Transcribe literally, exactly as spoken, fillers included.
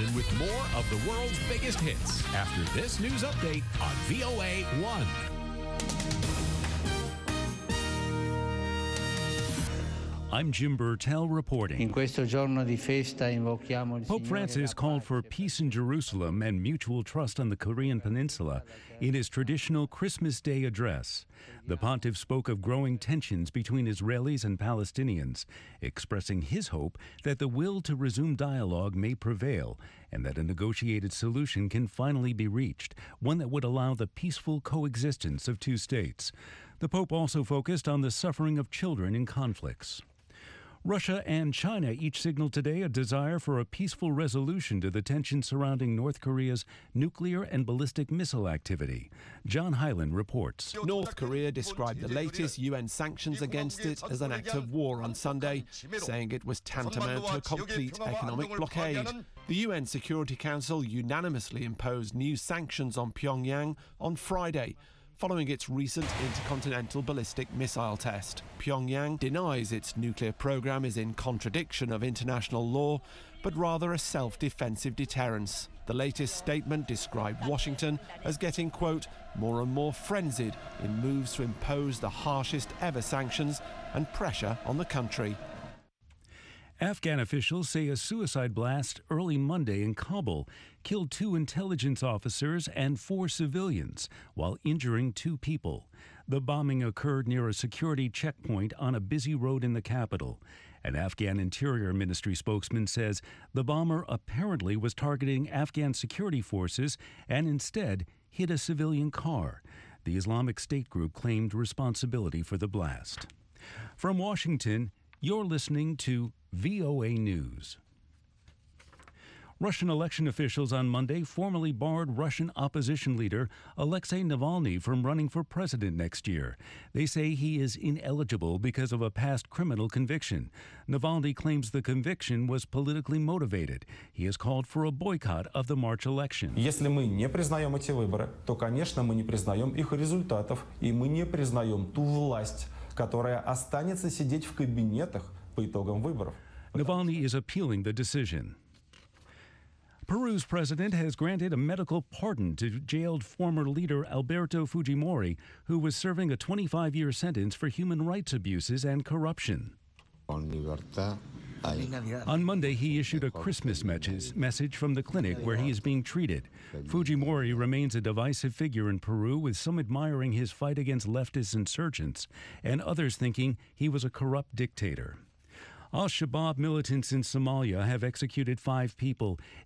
with more of the world's biggest hits after this news update on V O A one. I'm Jim Burtell reporting. In questo giorno di festa invochiamo il Pope Signore Francis la called pace for peace in Jerusalem and mutual trust on the Korean Peninsula in his traditional Christmas Day address. The pontiff spoke of growing tensions between Israelis and Palestinians, expressing his hope that the will to resume dialogue may prevail and that a negotiated solution can finally be reached, one that would allow the peaceful coexistence of two states. The Pope also focused on the suffering of children in conflicts. Russia and China each signaled today a desire for a peaceful resolution to the tension surrounding North Korea's nuclear and ballistic missile activity. John Hyland reports. North Korea described the latest U N sanctions against it as an act of war on Sunday, saying it was tantamount to a complete economic blockade. The U N Security Council unanimously imposed new sanctions on Pyongyang on Friday, following its recent intercontinental ballistic missile test. Pyongyang denies its nuclear program is in contradiction of international law, but rather a self-defensive deterrence. The latest statement described Washington as getting, quote, more and more frenzied in moves to impose the harshest ever sanctions and pressure on the country. Afghan officials say a suicide blast early Monday in Kabul killed two intelligence officers and four civilians while injuring two people. The bombing occurred near a security checkpoint on a busy road in the capital. An Afghan Interior Ministry spokesman says the bomber apparently was targeting Afghan security forces and instead hit a civilian car. The Islamic State group claimed responsibility for the blast. From Washington, you're listening to V O A News. Russian election officials on Monday formally barred Russian opposition leader Alexei Navalny from running for president next year. They say he is ineligible because of a past criminal conviction. Navalny claims the conviction was politically motivated. He has called for a boycott of the March election. Если мы не признаем эти выборы, то, конечно, мы не признаем их результатов, и мы не признаем ту власть, которая останется сидеть в кабинетах по итогам выборов. Navalny is appealing the decision. Peru's president has granted a medical pardon to jailed former leader Alberto Fujimori, who was serving a twenty-five-year sentence for human rights abuses and corruption. On Monday, he issued a Christmas message from the clinic where he is being treated. Fujimori remains a divisive figure in Peru, with some admiring his fight against leftist insurgents and others thinking he was a corrupt dictator. Al-Shabaab militants in Somalia have executed five people,